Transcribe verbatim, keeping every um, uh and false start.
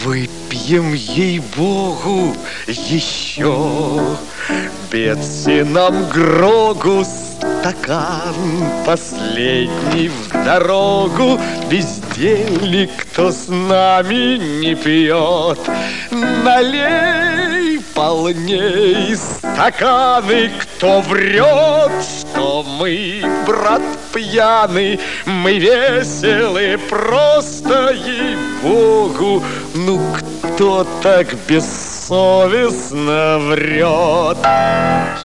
Выпьем, ей-богу, еще. Бетси нам Грогу стакан последний в дорогу. Бездельник, кто с нами не пьет, налей полней стаканы. Кто врет, что мы, брат, пьяны, мы веселы просто, ей-богу. Ну, кто так бессовестно врет?